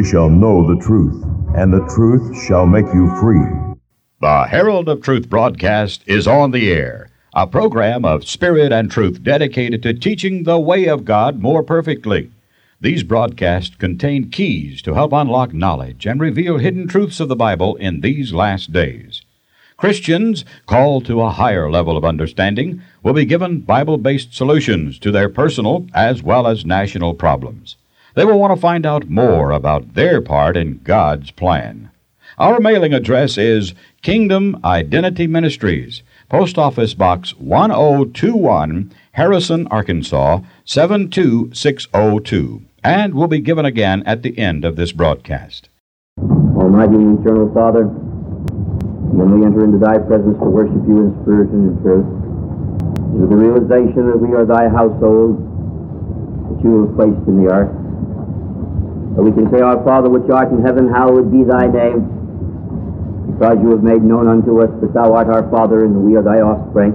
ye shall know the truth, and the truth shall make you free. The Herald of Truth broadcast is on the air, a program of spirit and truth dedicated to teaching the way of God more perfectly. These broadcasts contain keys to help unlock knowledge and reveal hidden truths of the Bible in these last days. Christians called to a higher level of understanding will be given Bible-based solutions to their personal as well as national problems. They will want to find out more about their part in God's plan. Our mailing address is Kingdom Identity Ministries, Post Office Box 1021, Harrison, Arkansas 72602, and will be given again at the end of this broadcast. Almighty and eternal Father, when we enter into Thy presence to worship You in spirit and in truth, with the realization that we are Thy household that You have placed in the earth, that we can say, Our Father which art in heaven, hallowed be Thy name, because You have made known unto us that Thou art our Father and we are Thy offspring.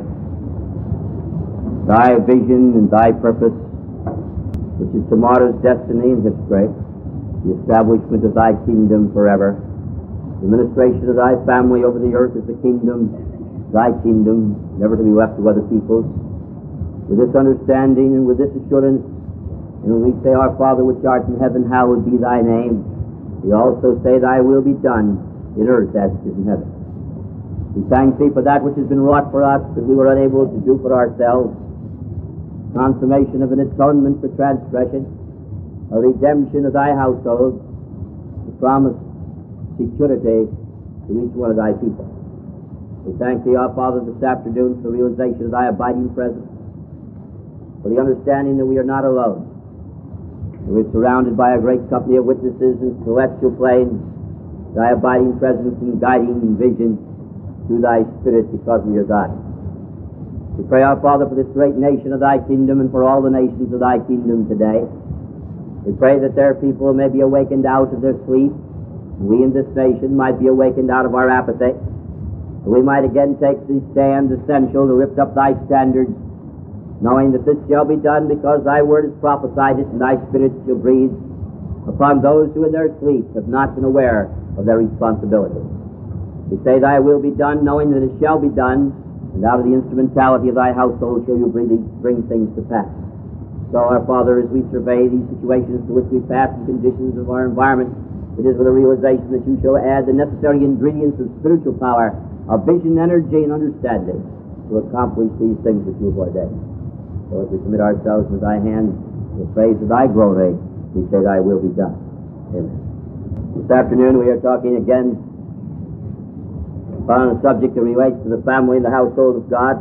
Thy vision and Thy purpose, which is tomorrow's destiny and history, the establishment of Thy kingdom forever, the administration of Thy family over the earth is a kingdom, Thy kingdom, never to be left to other peoples. With this understanding and with this assurance, and when we say, Our Father which art in heaven, hallowed be Thy name, we also say, Thy will be done in earth as it is in heaven. We thank Thee for that which has been wrought for us that we were unable to do for ourselves, consummation of an atonement for transgression, a redemption of Thy household, the promised security to each one of Thy people. We thank Thee, our Father, this afternoon for the realization of Thy abiding presence, for the understanding that we are not alone. We're surrounded by a great company of witnesses in celestial planes, Thy abiding presence and guiding vision through Thy Spirit because we are Thine. We pray, our Father, for this great nation of Thy kingdom and for all the nations of Thy kingdom today. We pray that their people may be awakened out of their sleep. We in this nation might be awakened out of our apathy. We might again take the stand essential to lift up Thy standards, knowing that this shall be done because Thy word is prophesied it and Thy Spirit shall breathe upon those who in their sleep have not been aware of their responsibility. We say Thy will be done, knowing that it shall be done, and out of the instrumentality of Thy household shall You bring things to pass. So, our Father, as we survey these situations to which we pass and conditions of our environment, it is with a realization that You shall add the necessary ingredients of spiritual power, of vision, energy, and understanding to accomplish these things that You have ordained. So as we commit ourselves into Thy hands, in praise of Thy glory, we say Thy will be done. Amen. This afternoon we are talking again upon a subject that relates to the family and the household of God.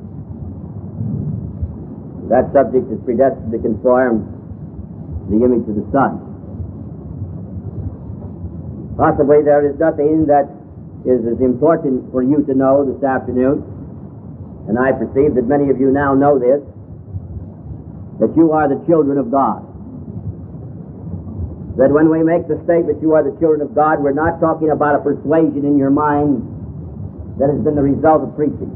That subject is predestined to conform to the image of the Son. Possibly there is nothing that is as important for you to know this afternoon, and I perceive that many of you now know this, that you are the children of God. That when we make the statement you are the children of God, we're not talking about a persuasion in your mind that has been the result of preaching.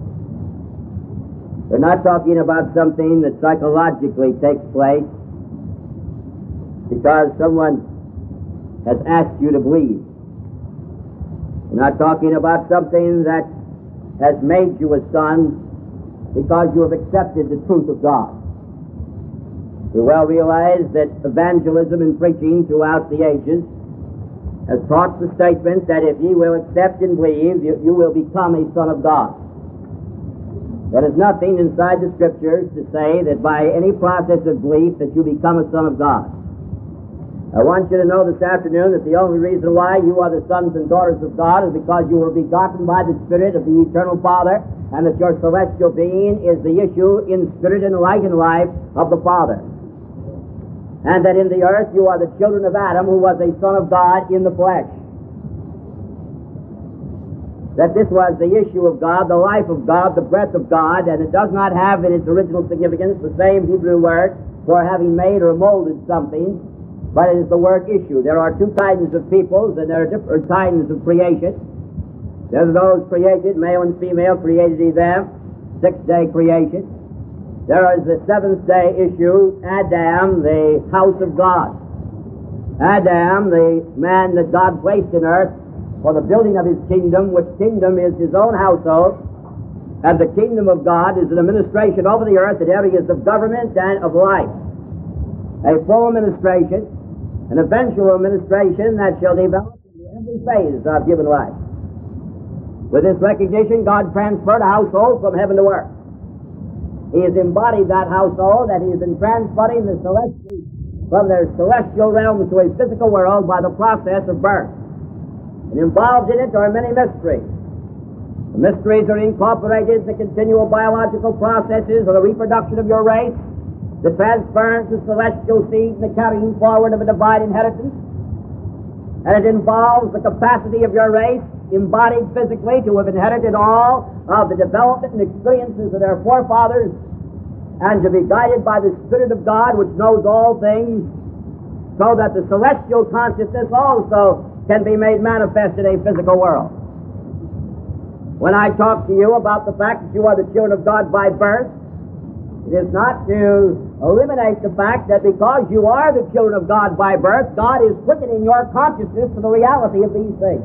We're not talking about something that psychologically takes place because someone has asked you to believe. We're not talking about something that has made you a son because you have accepted the truth of God. We well realize that evangelism and preaching throughout the ages has taught the statement that if ye will accept and believe, you will become a son of God. There is nothing inside the Scriptures to say that by any process of belief that you become a son of God. I want you to know this afternoon that the only reason why you are the sons and daughters of God is because you were begotten by the Spirit of the Eternal Father, and that your celestial being is the issue in spirit and light and life of the Father. And that in the earth you are the children of Adam, who was a son of God in the flesh. That this was the issue of God, the life of God, the breath of God, and it does not have in its original significance the same Hebrew word for having made or molded something, but it is the word issue. There are two kinds of peoples, and there are different kinds of creation. There are those created, male and female, created in them, six-day creation. There is the seventh-day issue, Adam, the house of God. Adam, the man that God placed in earth for the building of his kingdom, which kingdom is his own household, and the kingdom of God is an administration over the earth in areas of government and of life. A full administration, an eventual administration that shall develop into every phase of human life. With this recognition, God transferred a household from heaven to earth. He has embodied that household, that he has been transferring the celestial from their celestial realms to a physical world by the process of birth. And involved in it are many mysteries. The mysteries are incorporated in the continual biological processes of the reproduction of your race, the transference of celestial seed, and the carrying forward of a divine inheritance. And it involves the capacity of your race, embodied physically, to have inherited all of the development and experiences of their forefathers, and to be guided by the Spirit of God, which knows all things, so that the celestial consciousness also can be made manifest in a physical world. When I talk to you about the fact that you are the children of God by birth, it is not to eliminate the fact that because you are the children of God by birth, God is quickening your consciousness to the reality of these things.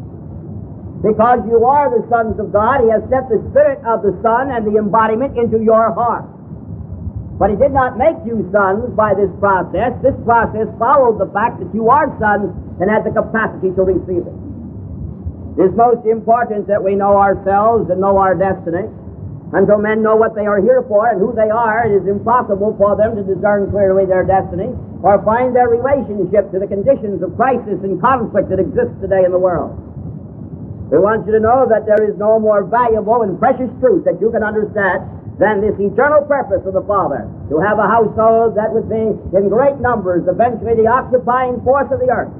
Because you are the sons of God, He has sent the Spirit of the Son and the embodiment into your heart. But He did not make you sons by this process. This process followed the fact that you are sons and had the capacity to receive it. It is most important that we know ourselves and know our destiny. Until men know what they are here for and who they are, it is impossible for them to discern clearly their destiny or find their relationship to the conditions of crisis and conflict that exist today in the world. We want you to know that there is no more valuable and precious truth that you can understand than this eternal purpose of the Father, to have a household that would be in great numbers, eventually the occupying force of the earth,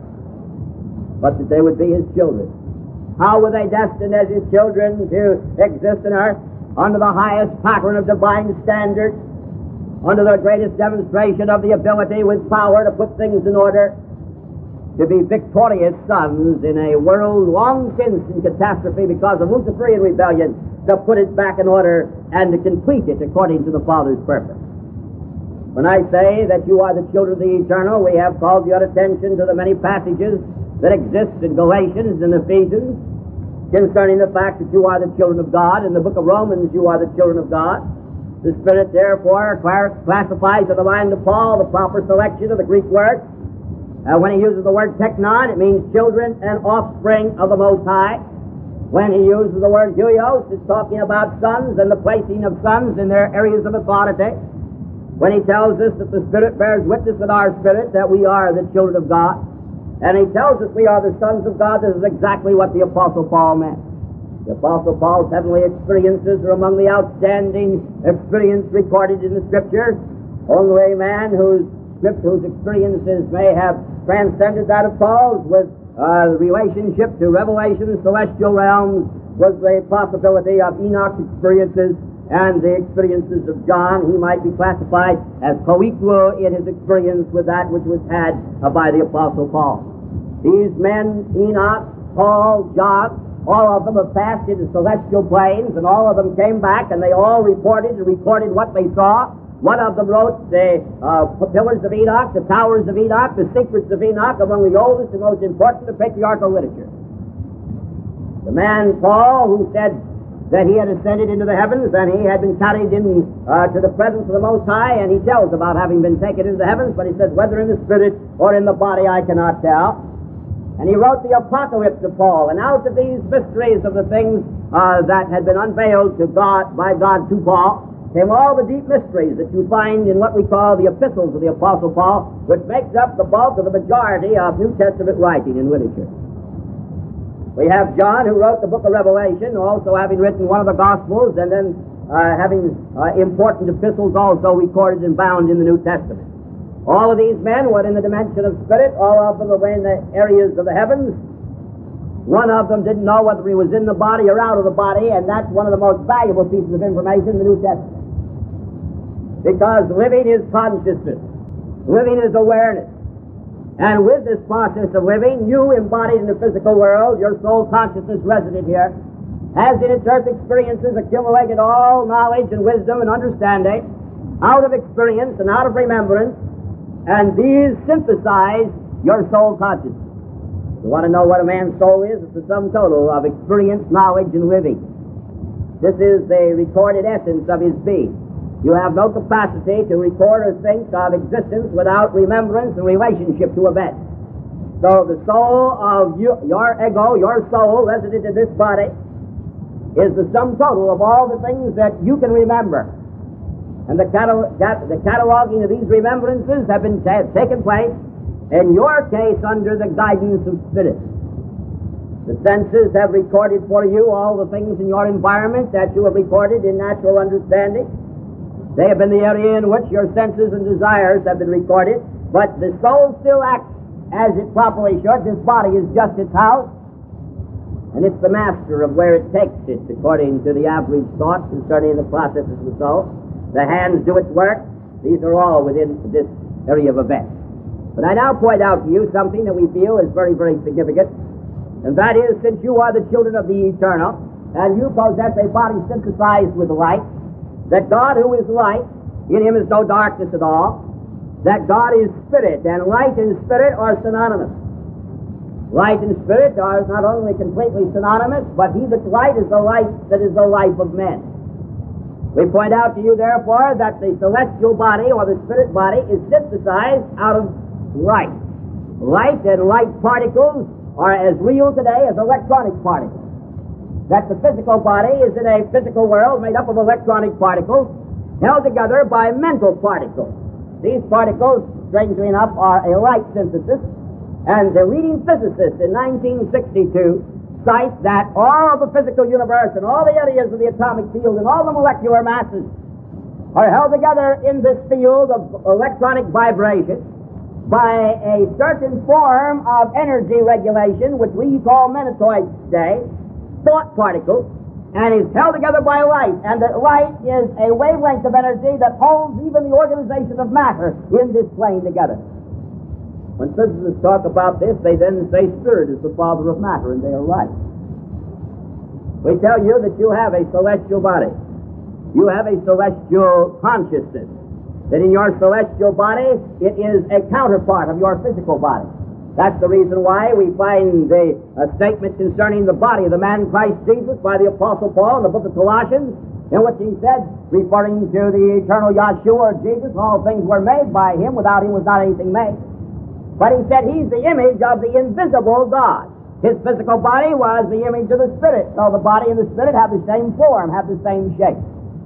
but that they would be His children. How were they destined as His children to exist on earth? Under the highest pattern of divine standards, under the greatest demonstration of the ability with power to put things in order, to be victorious sons in a world long since in catastrophe because of Luciferian rebellion, to put it back in order and to complete it according to the Father's purpose. When I say that you are the children of the eternal, we have called your attention to the many passages that exist in Galatians and Ephesians concerning the fact that you are the children of God. In the book of Romans, you are the children of God. The Spirit, therefore, classifies in the mind of Paul the proper selection of the Greek word. When he uses the word teknon, it means children and offspring of the Most High. When he uses the word huios, it's talking about sons and the placing of sons in their areas of authority. When he tells us that the Spirit bears witness with our spirit that we are the children of God, and he tells us we are the sons of God, this is exactly what the Apostle Paul meant. The Apostle Paul's heavenly experiences are among the outstanding experience recorded in the Scripture. Only a man whose experiences may have transcended that of Paul's with the relationship to revelation, celestial realms, was the possibility of Enoch's experiences and the experiences of John. He might be classified as co-equal in his experience with that which was had by the Apostle Paul. These men, Enoch, Paul, John, all of them have passed into celestial planes, and all of them came back, and they all reported and recorded what they saw. One of them wrote the Pillars of Enoch, the Towers of Enoch, the Secrets of Enoch, among the oldest and most important of patriarchal literature. The man Paul, who said that he had ascended into the heavens and he had been carried in to the presence of the Most High, and he tells about having been taken into the heavens, but he says whether in the spirit or in the body I cannot tell. And he wrote the Apocalypse of Paul, and out of these mysteries of the things that had been unveiled to God by God to Paul came all the deep mysteries that you find in what we call the epistles of the Apostle Paul, which makes up the bulk of the majority of New Testament writing and literature. We have John, who wrote the book of Revelation, also having written one of the Gospels, and then having important epistles also recorded and bound in the New Testament. All of these men were in the dimension of spirit. All of them were in the areas of the heavens. One of them didn't know whether he was in the body or out of the body, and that's one of the most valuable pieces of information in the New Testament. Because living is consciousness. Living is awareness. And with this process of living, you embodied in the physical world, your soul consciousness resident here, has in its earth experiences accumulated all knowledge and wisdom and understanding out of experience and out of remembrance, and these synthesized your soul consciousness. You want to know what a man's soul is? It's the sum total of experience, knowledge, and living. This is the recorded essence of his being. You have no capacity to record or think of existence without remembrance and relationship to events. So the soul of your ego, your soul resident in this body, is the sum total of all the things that you can remember. And the cataloging of these remembrances have been taken place, in your case, under the guidance of spirit. The senses have recorded for you all the things in your environment that you have recorded in natural understanding. They have been the area in which your senses and desires have been recorded, but the soul still acts as it properly should. This body is just its house, and it's the master of where it takes it, according to the average thought concerning the processes of the soul. The hands do its work. These are all within this area of events. But I now point out to you something that we feel is very, very significant, and that is, since you are the children of the eternal, and you possess a body synthesized with light, that God, who is light, in him is no darkness at all, that God is spirit, and light and spirit are synonymous. Light and spirit are not only completely synonymous, but he that's light is the light that is the life of men. We point out to you, therefore, that the celestial body, or the spirit body, is synthesized out of light. Light and light particles are as real today as electronic particles. That the physical body is in a physical world made up of electronic particles held together by mental particles. These particles, strangely enough, are a light synthesis, and the leading physicists in 1962 cite that all of the physical universe and all the areas of the atomic field and all the molecular masses are held together in this field of electronic vibration by a certain form of energy regulation, which we call menotoids today, thought particles, and is held together by light. And that light is a wavelength of energy that holds even the organization of matter in this plane together. When physicists talk about this, they then say spirit is the father of matter, and they are right. We tell you that you have a celestial body. You have a celestial consciousness. That in your celestial body, it is a counterpart of your physical body. That's the reason why we find the statement concerning the body of the man Christ Jesus by the Apostle Paul in the book of Colossians, in which he said, referring to the eternal Yahshua or Jesus, all things were made by him, without him was not anything made. But he said he's the image of the invisible God. His physical body was the image of the Spirit, so the body and the Spirit have the same form, have the same shape.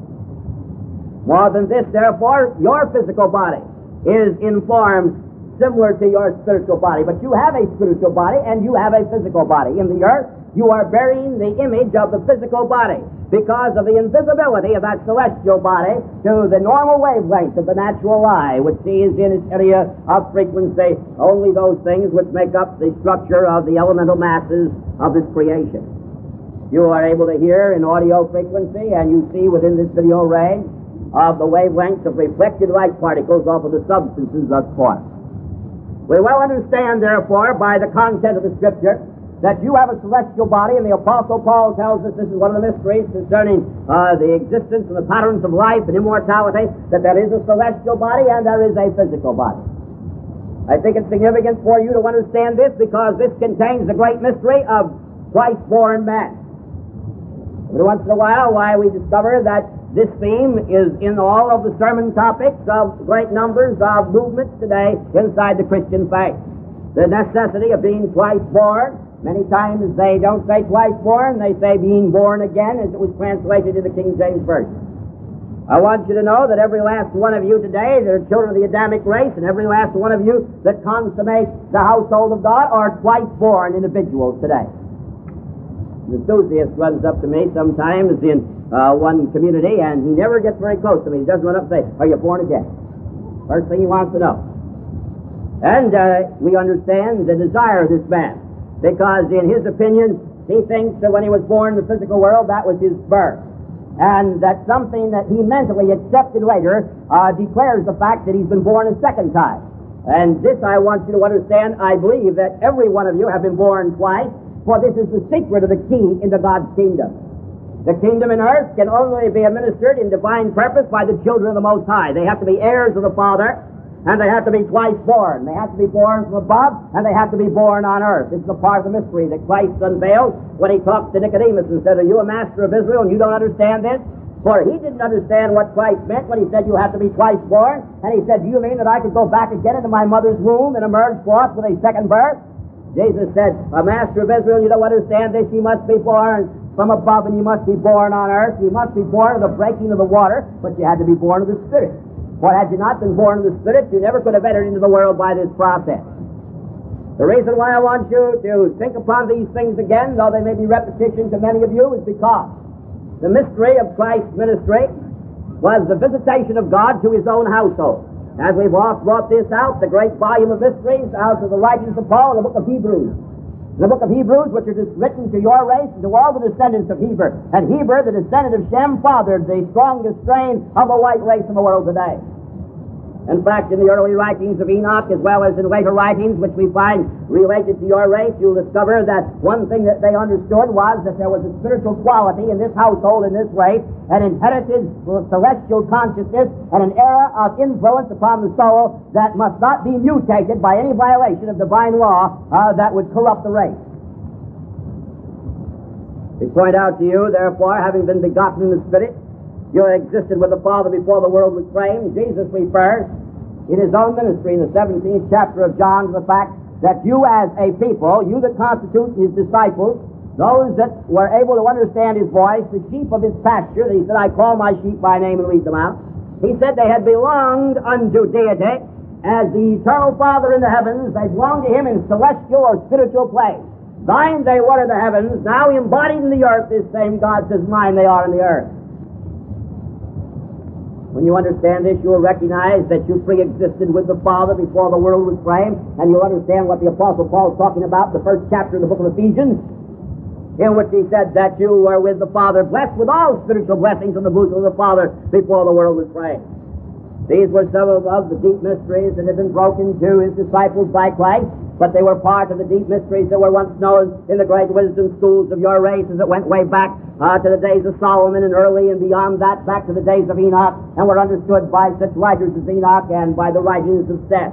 More than this, therefore, your physical body is in form similar to your spiritual body. But you have a spiritual body and you have a physical body. In the earth, you are bearing the image of the physical body because of the invisibility of that celestial body to the normal wavelength of the natural eye, which sees in its area of frequency only those things which make up the structure of the elemental masses of this creation. You are able to hear in audio frequency, and you see within this video range of the wavelengths of reflected light particles off of the substances thus far. We well understand, therefore, by the content of the Scripture, that you have a celestial body, and the Apostle Paul tells us this is one of the mysteries concerning the existence and the patterns of life and immortality, that there is a celestial body and there is a physical body. I think it's significant for you to understand this because this contains the great mystery of Christ-born man. Every once in a while, we discover that this theme is in all of the sermon topics of great numbers of movements today inside the Christian faith. The necessity of being twice born. Many times they don't say twice born, they say being born again, as it was translated in the King James Version. I want you to know that every last one of you today, that are children of the Adamic race, and every last one of you that consummate the household of God are twice born individuals today. An enthusiast runs up to me sometimes in one community, and he never gets very close to me. He doesn't run up and say, "Are you born again?" First thing he wants to know. And we understand the desire of this man, because in his opinion, he thinks that when he was born in the physical world, that was his birth. And that something that he mentally accepted later declares the fact that he's been born a second time. And this I want you to understand. I believe that every one of you have been born twice, for this is the secret of the key into God's kingdom. The kingdom in earth can only be administered in divine purpose by the children of the Most High. They have to be heirs of the Father, and they have to be twice born. They have to be born from above, and they have to be born on earth. This is a part of the mystery that Christ unveiled when he talked to Nicodemus and said, "Are you a master of Israel, and you don't understand this?" For he didn't understand what Christ meant when he said you have to be twice born. And he said, "Do you mean that I could go back again into my mother's womb and emerge forth with a second birth?" Jesus said, "A master of Israel, you don't understand this. You must be born from above, and you must be born on earth. You must be born of the breaking of the water, but you had to be born of the Spirit. For had you not been born of the Spirit, you never could have entered into the world by this process." The reason why I want you to think upon these things again, though they may be repetition to many of you, is because the mystery of Christ's ministry was the visitation of God to his own household. As we've oft brought this out, the great volume of mysteries out of the writings of Paul in the book of Hebrews. The book of Hebrews, which are just written to your race and to all the descendants of Heber. And Heber, the descendant of Shem, fathered the strongest strain of the white race in the world today. In fact, in the early writings of Enoch, as well as in later writings which we find related to your race, you'll discover that one thing that they understood was that there was a spiritual quality in this household, in this race, an inherited celestial consciousness and an era of influence upon the soul that must not be mutated by any violation of divine law that would corrupt the race. We point out to you, therefore, having been begotten in the Spirit, you existed with the Father before the world was framed. Jesus refers in his own ministry in the 17th chapter of John to the fact that you as a people, you that constitute his disciples, those that were able to understand his voice, the sheep of his pasture, that he said, "I call my sheep by name and lead them out." He said they had belonged unto deity as the eternal Father in the heavens. They belonged to him in celestial or spiritual place. Thine they were in the heavens, now embodied in the earth, this same God says, "Mine they are in the earth." When you understand this, you'll recognize that you pre-existed with the Father before the world was framed, and you'll understand what the Apostle Paul is talking about in the first chapter of the book of Ephesians, in which he said that you were with the Father, blessed with all spiritual blessings in the bosom of the Father before the world was framed. These were some of the deep mysteries that had been broken to his disciples by Christ, but they were part of the deep mysteries that were once known in the great wisdom schools of your race as it went way back to the days of Solomon and early and beyond that back to the days of Enoch, and were understood by such writers as Enoch and by the writings of Seth.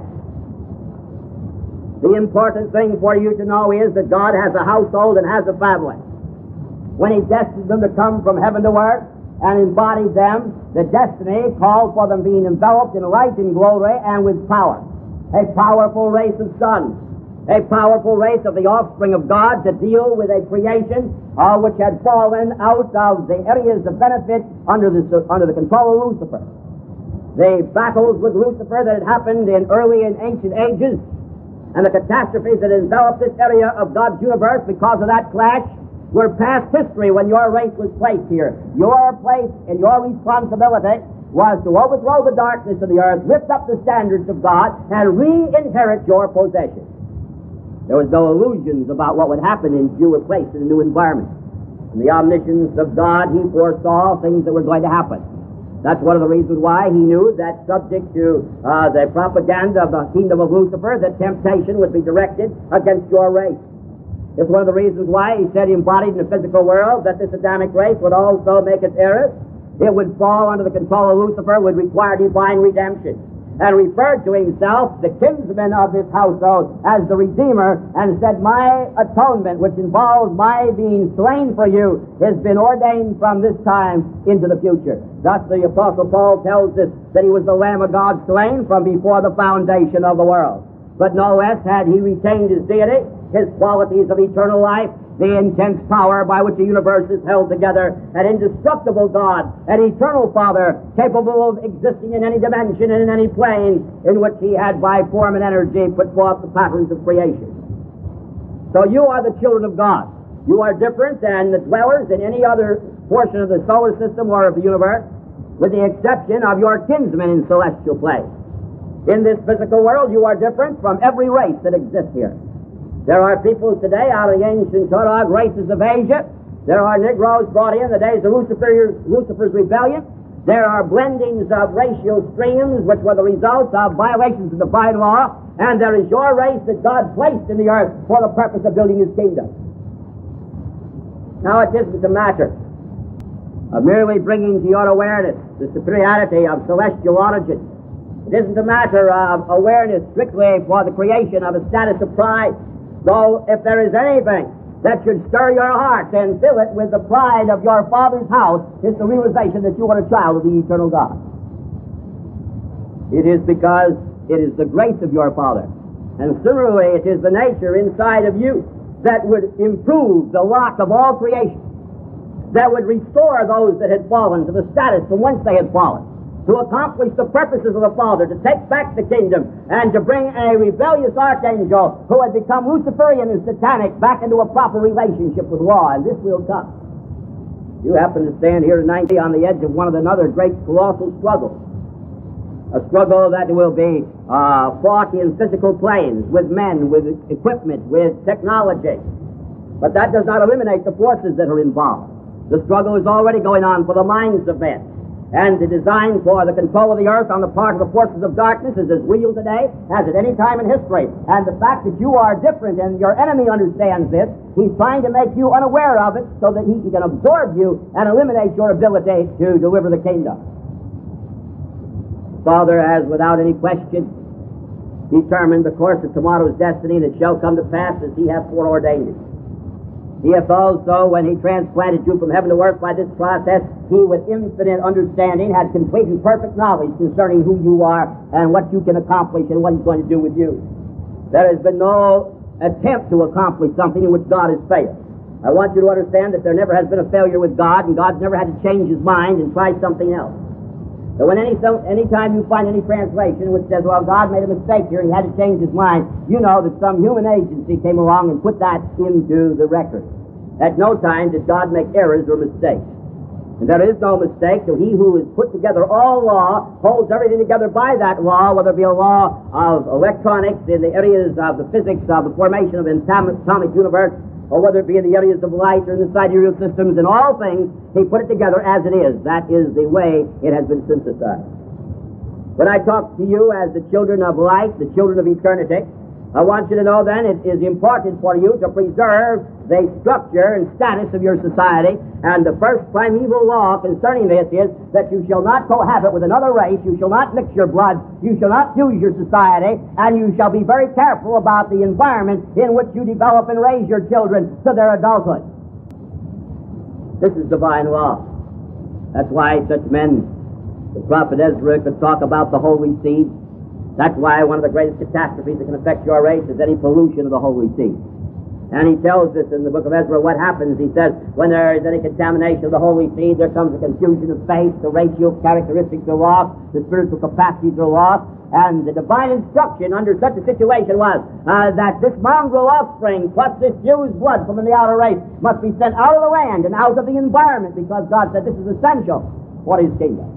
The important thing for you to know is that God has a household and has a family. When he destined them to come from heaven to earth and embodied them, the destiny called for them being enveloped in light and glory and with power. A powerful race of sons, a powerful race of the offspring of God to deal with a creation which had fallen out of the areas of benefit under the control of Lucifer. The battles with Lucifer that had happened in early and ancient ages and the catastrophes that enveloped this area of God's universe because of that clash were past history when your race was placed here. Your place and your responsibility was to overthrow the darkness of the earth, lift up the standards of God, and re-inherit your possession. There was no illusions about what would happen if you were placed in a new environment. In the omniscience of God, he foresaw things that were going to happen. That's one of the reasons why he knew that subject to the propaganda of the kingdom of Lucifer, that temptation would be directed against your race. It's one of the reasons why he said, embodied in the physical world, that this Adamic race would also make its errors. It would fall under the control of Lucifer, would require divine redemption, and referred to himself, the kinsman of this household, as the Redeemer, and said, my atonement, which involves my being slain for you, has been ordained from this time into the future. Thus the Apostle Paul tells us that he was the Lamb of God slain from before the foundation of the world. But no less had he retained his deity, his qualities of eternal life, the intense power by which the universe is held together, an indestructible God, an eternal Father, capable of existing in any dimension and in any plane in which he had by form and energy put forth the patterns of creation. So you are the children of God. You are different than the dwellers in any other portion of the solar system or of the universe, with the exception of your kinsmen in celestial place. In this physical world, you are different from every race that exists here. There are peoples today out of the ancient Torah races of Asia. There are Negroes brought in the days of Lucifer's rebellion. There are blendings of racial streams which were the result of violations of divine law. And there is your race that God placed in the earth for the purpose of building his kingdom. Now it isn't a matter of merely bringing to your awareness the superiority of celestial origin It isn't a matter of awareness strictly for the creation of a status of pride, though if there is anything that should stir your heart and fill it with the pride of your Father's house, it's the realization that you are a child of the eternal God. It is because it is the grace of your Father, and similarly it is the nature inside of you that would improve the lot of all creation, that would restore those that had fallen to the status from whence they had fallen, to accomplish the purposes of the Father, to take back the kingdom, and to bring a rebellious archangel who had become Luciferian and satanic back into a proper relationship with law, and this will come. You happen to stand here tonight on the edge of one of another great colossal struggle, a struggle that will be fought in physical planes, with men, with equipment, with technology. But that does not eliminate the forces that are involved. The struggle is already going on for the minds of men. And the design for the control of the earth on the part of the forces of darkness is as real today as at any time in history. And the fact that you are different and your enemy understands this, he's trying to make you unaware of it so that he can absorb you and eliminate your ability to deliver the kingdom. Father has, without any question, determined the course of tomorrow's destiny that shall come to pass as he hath foreordained it. He hath also, when he transplanted you from heaven to earth by this process, he with infinite understanding had complete and perfect knowledge concerning who you are and what you can accomplish and what he's going to do with you. There has been no attempt to accomplish something in which God has failed. I want you to understand that there never has been a failure with God, and God's never had to change his mind and try something else. So when any time you find any translation which says, well, God made a mistake here and he had to change his mind, you know that some human agency came along and put that into the record. At no time did God make errors or mistakes. And there is no mistake, so he who has put together all law holds everything together by that law, whether it be a law of electronics in the areas of the physics of the formation of an atomic universe, or whether it be in the areas of light or in the sidereal systems, in all things, he put it together as it is. That is the way it has been synthesized. When I talk to you as the children of light, the children of eternity, I want you to know then it is important for you to preserve the structure and status of your society, and the first primeval law concerning this is that you shall not cohabit with another race, you shall not mix your blood, you shall not fuse your society, and you shall be very careful about the environment in which you develop and raise your children to their adulthood. This is divine law. That's why such men, the prophet Ezra, could talk about the holy seed. That's why one of the greatest catastrophes that can affect your race is any pollution of the holy seed. And he tells us in the book of Ezra what happens. He says, when there is any contamination of the holy seed, there comes a confusion of faith, the racial characteristics are lost, the spiritual capacities are lost, and the divine instruction under such a situation was that this mongrel offspring plus this fused blood from the outer race must be sent out of the land and out of the environment, because God said this is essential for his kingdom.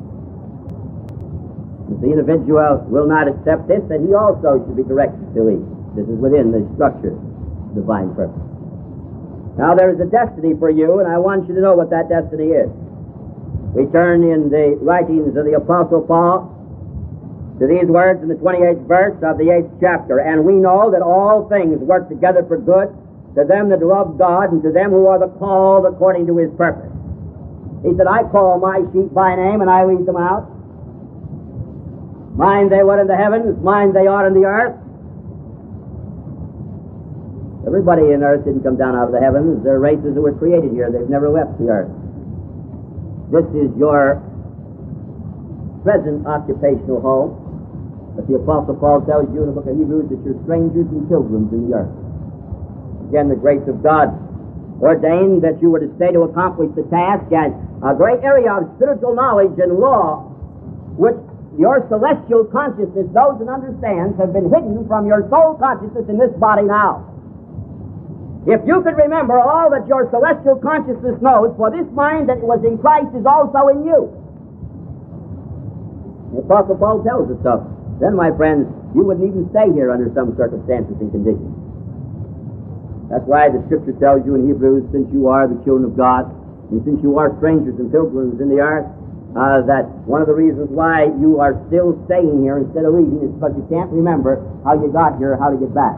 If the individual will not accept this, then he also should be directed to leave. This is within the structure of divine purpose. Now there is a destiny for you, and I want you to know what that destiny is. We turn in the writings of the Apostle Paul to these words in the 28th verse of the 8th chapter. And we know that all things work together for good to them that love God and to them who are the called according to his purpose. He said, I call my sheep by name and I lead them out. Mine they were in the heavens, mine they are in the earth. Everybody in earth didn't come down out of the heavens. There are races that were created here. They've never left the earth. This is your present occupational home. But the Apostle Paul tells you in the book of Hebrews that you're strangers and pilgrims in the earth. Again, the grace of God ordained that you were to stay to accomplish the task, and a great area of spiritual knowledge and law, which your celestial consciousness knows and understands, have been hidden from your soul consciousness in this body now. If you could remember all that your celestial consciousness knows, for this mind that was in Christ is also in you. The Apostle Paul tells us so. Then, my friends, you wouldn't even stay here under some circumstances and conditions. That's why the Scripture tells you in Hebrews, since you are the children of God, and since you are strangers and pilgrims in the earth, that one of the reasons why you are still staying here instead of leaving is because you can't remember how you got here or how to get back.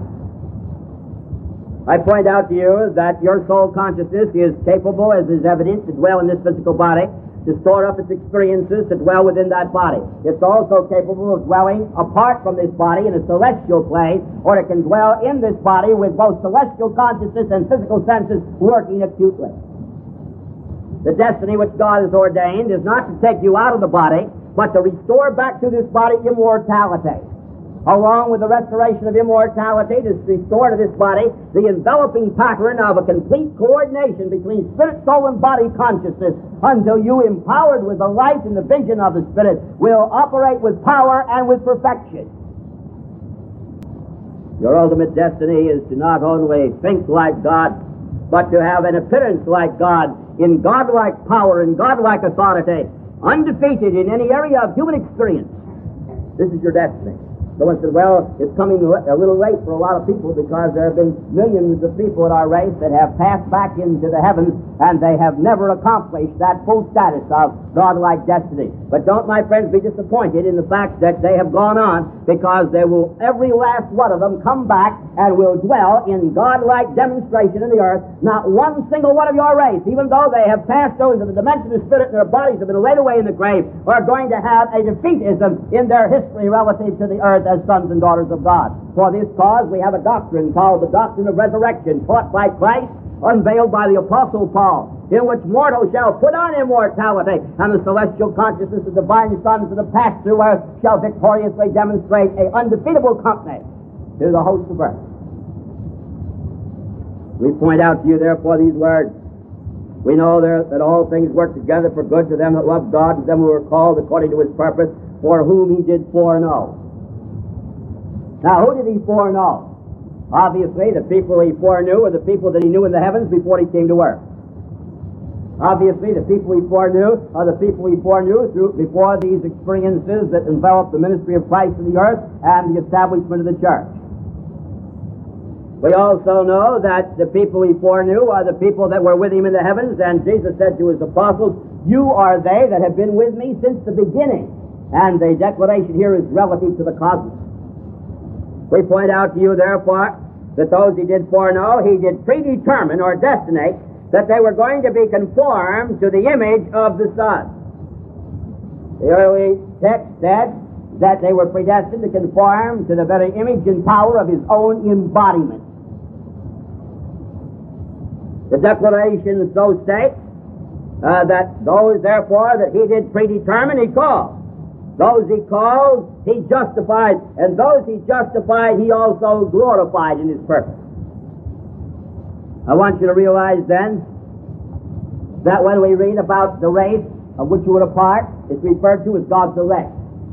I point out to you that your soul consciousness is capable, as is evident, to dwell in this physical body, to store up its experiences, to dwell within that body. It's also capable of dwelling apart from this body in a celestial place, or it can dwell in this body with both celestial consciousness and physical senses working acutely. The destiny which God has ordained is not to take you out of the body, but to restore back to this body immortality. Along with the restoration of immortality, to restore to this body the enveloping pattern of a complete coordination between spirit, soul, and body consciousness, until you, empowered with the light and the vision of the Spirit, will operate with power and with perfection. Your ultimate destiny is to not only think like God, but to have an appearance like God, in godlike power and godlike authority, undefeated in any area of human experience. This is your destiny. Someone said, well, it's coming a little late for a lot of people because there have been millions of people in our race that have passed back into the heavens and they have never accomplished that full status of godlike destiny. But don't, my friends, be disappointed in the fact that they have gone on, because they will, every last one of them, come back and will dwell in godlike demonstration in the earth. Not one single one of your race, even though they have passed over into the dimension of spirit and their bodies have been laid away in the grave, are going to have a defeatism in their history relative to the earth as sons and daughters of God. For this cause we have a doctrine called the doctrine of resurrection, taught by Christ, unveiled by the Apostle Paul, in which mortals shall put on immortality, and the celestial consciousness of divine sons that have passed through earth shall victoriously demonstrate a undefeatable company to the host of earth. We point out to you, therefore, these words. We know that all things work together for good to them that love God, and them who are called according to His purpose, for whom He did foreknow. Now, who did He foreknow? Obviously, the people He foreknew are the people that He knew in the heavens before He came to earth. Obviously, the people He foreknew are the people He foreknew before these experiences that enveloped the ministry of Christ in the earth and the establishment of the church. We also know that the people He foreknew are the people that were with Him in the heavens, and Jesus said to His apostles, "You are they that have been with me since the beginning." And the declaration here is relative to the cosmos. We point out to you, therefore, that those He did foreknow, He did predetermine or destinate that they were going to be conformed to the image of the Son. The early text said that they were predestined to conform to the very image and power of His own embodiment. The declaration so states that those, therefore, that He did predetermine, He called. Those He called, He justified, and those He justified, He also glorified in His purpose. I want you to realize then that when we read about the race of which you were a part, it's referred to as God's elect.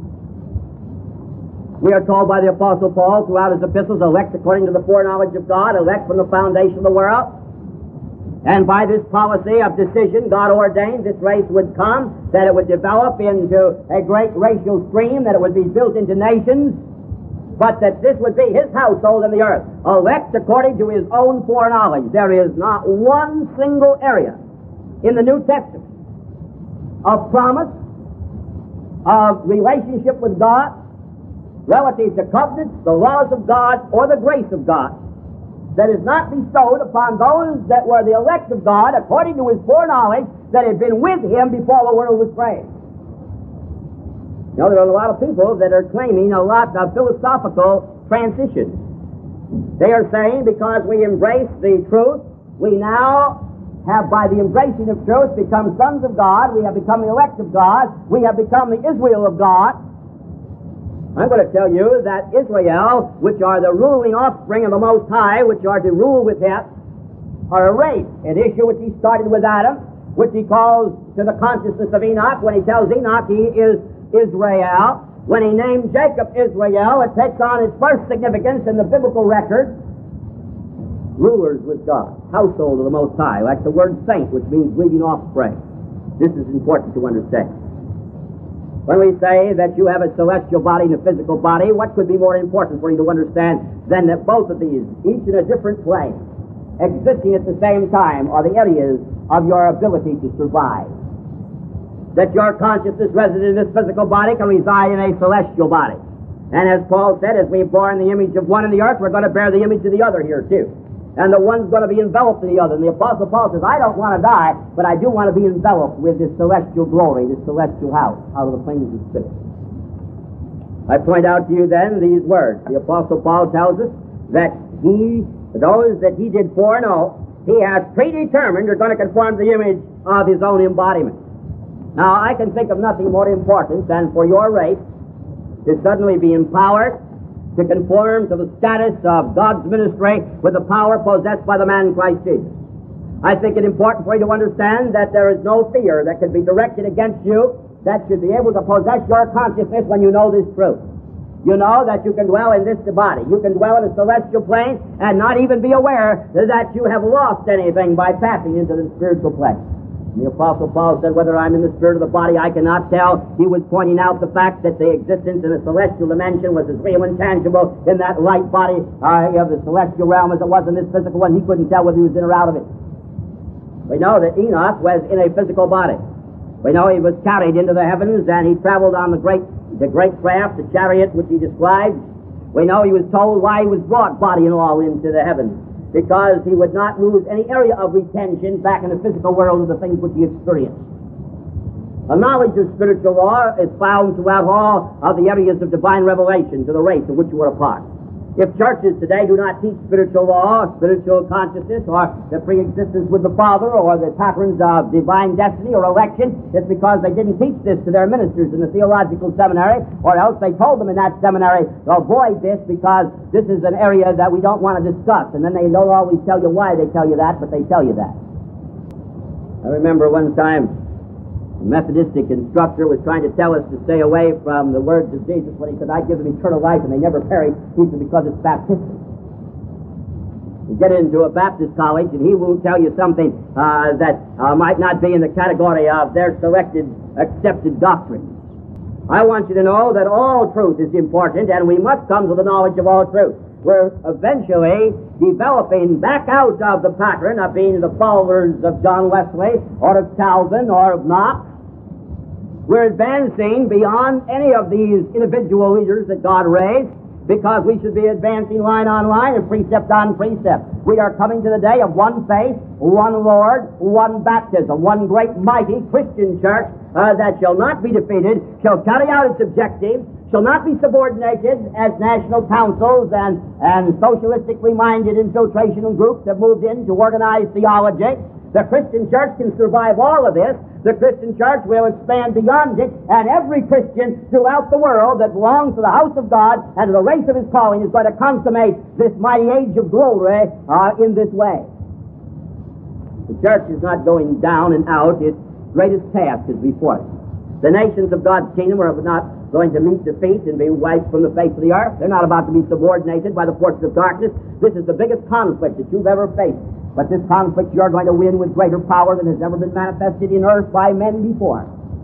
We are told by the Apostle Paul throughout his epistles, elect according to the foreknowledge of God, elect from the foundation of the world. And by this policy of decision, God ordained this race would come, that it would develop into a great racial stream, that it would be built into nations, but that this would be His household in the earth, elect according to His own foreknowledge. There is not one single area in the New Testament of promise, of relationship with God, relative to covenants, the laws of God, or the grace of God, that is not bestowed upon those that were the elect of God according to His foreknowledge, that had been with Him before the world was framed. You know, there are a lot of people that are claiming a lot of philosophical transitions. They are saying because we embrace the truth, we now have, by the embracing of truth, become sons of God, we have become the elect of God, we have become the Israel of God. I'm going to tell you that Israel, which are the ruling offspring of the Most High, which are to rule with Him, are a race, an issue which He started with Adam, which He calls to the consciousness of Enoch. When He tells Enoch he is Israel, when He named Jacob Israel, it takes on its first significance in the biblical record. Rulers with God, household of the Most High, like the word saint, which means bleeding offspring. This is important to understand. When we say that you have a celestial body and a physical body, what could be more important for you to understand than that both of these, each in a different plane, existing at the same time, are the areas of your ability to survive? That your consciousness resident in this physical body can reside in a celestial body. And as Paul said, as we've borne the image of one in the earth, we're going to bear the image of the other here too. and the one's going to be enveloped in the other. And the Apostle Paul says, I don't want to die, but I do want to be enveloped with this celestial glory, this celestial house, out of the things of the Spirit. I point out to you then these words. The Apostle Paul tells us that those that he did foreknow, he has predetermined are going to conform to the image of his own embodiment. Now, I can think of nothing more important than for your race to suddenly be empowered to conform to the status of God's ministry with the power possessed by the man Christ Jesus. I think it important for you to understand that there is no fear that could be directed against you that should be able to possess your consciousness when you know this truth. You know that you can dwell in this body. You can dwell in a celestial plane and not even be aware that you have lost anything by passing into the spiritual plane. And the Apostle Paul said, whether I'm in the spirit of the body, I cannot tell. He was pointing out the fact that the existence in a celestial dimension was as real and tangible in that light body of the celestial realm as it was in this physical one. He couldn't tell whether he was in or out of it. We know that Enoch was in a physical body. We know he was carried into the heavens, and he traveled on the great craft, the chariot which he described. We know he was told why he was brought body and all into the heavens, because he would not lose any area of retention back in the physical world of the things which he experienced. A knowledge of spiritual law is found throughout all of the areas of divine revelation to the race of which you are a part. If churches today do not teach spiritual law, spiritual consciousness, or the pre-existence with the Father, or the patterns of divine destiny or election, it's because they didn't teach this to their ministers in the theological seminary, or else they told them in that seminary to avoid this because this is an area that we don't want to discuss. And then they don't always tell you why they tell you that, but they tell you that. I remember one time a Methodistic instructor was trying to tell us to stay away from the words of Jesus when he said, I give them eternal life and they never perish. He said, because it's baptism. You get into a Baptist college and he will tell you something that might not be in the category of their selected, accepted doctrines. I want you to know that all truth is important, and we must come to the knowledge of all truth. We're eventually developing back out of the pattern of being the followers of John Wesley or of Calvin or of Knox. We're advancing beyond any of these individual leaders that God raised, because we should be advancing line on line and precept on precept. We are coming to the day of one faith, one Lord, one baptism, one great mighty Christian church that shall not be defeated, shall carry out its objectives, shall not be subordinated as national councils and socialistically minded infiltration groups have moved in to organize theology. The Christian church can survive all of this. The Christian church will expand beyond it, and every Christian throughout the world that belongs to the house of God and to the race of his calling is going to consummate this mighty age of glory in this way. The church is not going down and out. Its greatest task is before it. The nations of God's kingdom are not going to meet defeat and be wiped from the face of the earth. They're not about to be subordinated by the forces of darkness. This is the biggest conflict that you've ever faced. But this conflict you're going to win with greater power than has ever been manifested in earth by men before.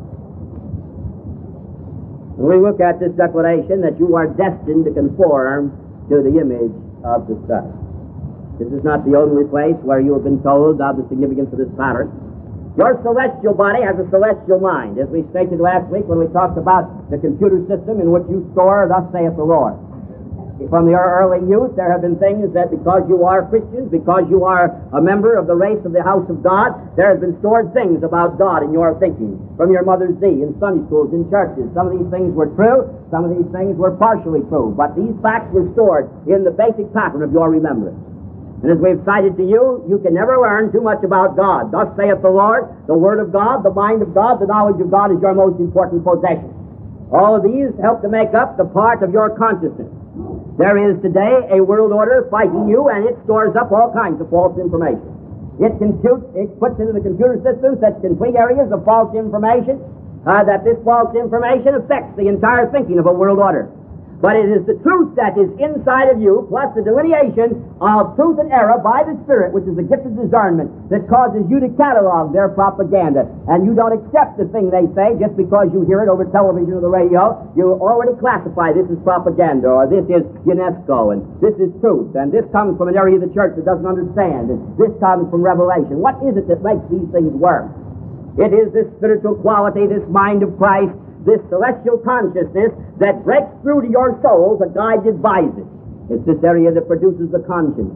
When we look at this declaration that you are destined to conform to the image of the Son. This is not the only place where you have been told of the significance of this pattern. Your celestial body has a celestial mind, as we stated last week when we talked about the computer system in which you store, thus saith the Lord. From the early youth, there have been things that because you are Christians, because you are a member of the race of the house of God, there have been stored things about God in your thinking from your mother's knee, in Sunday schools, in churches. Some of these things were true, some of these things were partially true, but these facts were stored in the basic pattern of your remembrance. And as we've cited to you, you can never learn too much about God. Thus saith the Lord, the Word of God, the mind of God, the knowledge of God is your most important possession. All of these help to make up the part of your consciousness. There is today a world order fighting you, and it stores up all kinds of false information. It puts into the computer systems such complete areas of false information that this false information affects the entire thinking of a world order. But it is the truth that is inside of you, plus the delineation of truth and error by the Spirit, which is the gift of discernment, that causes you to catalog their propaganda. And you don't accept the thing they say just because you hear it over television or the radio. You already classify this as propaganda, or this is UNESCO, and this is truth, and this comes from an area of the church that doesn't understand, and this comes from revelation. What is it that makes these things work? It is this spiritual quality, this mind of Christ, this celestial consciousness that breaks through to your soul to guide and advise it. It's this area that produces the conscience.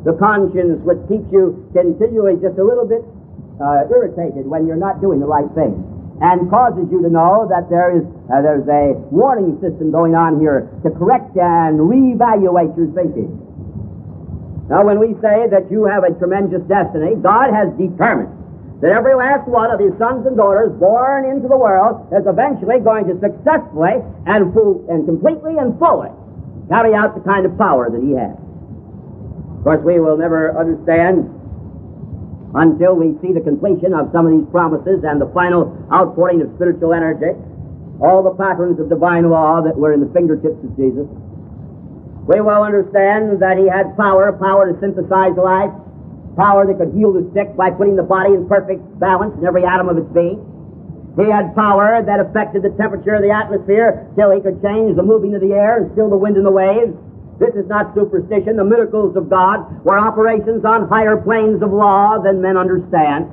the conscience which keeps you continually just a little bit irritated when you're not doing the right thing, and causes you to know that there's a warning system going on here to correct and reevaluate your thinking. Now, when we say that you have a tremendous destiny, God has determined that every last one of his sons and daughters born into the world is eventually going to successfully and completely and fully carry out the kind of power that he has. Of course, we will never understand until we see the completion of some of these promises and the final outpouring of spiritual energy, all the patterns of divine law that were in the fingertips of Jesus. We will understand that he had power to synthesize life, power that could heal the sick by putting the body in perfect balance in every atom of its being. He had power that affected the temperature of the atmosphere till he could change the moving of the air and still the wind and the waves. This is not superstition. The miracles of God were operations on higher planes of law than men understand.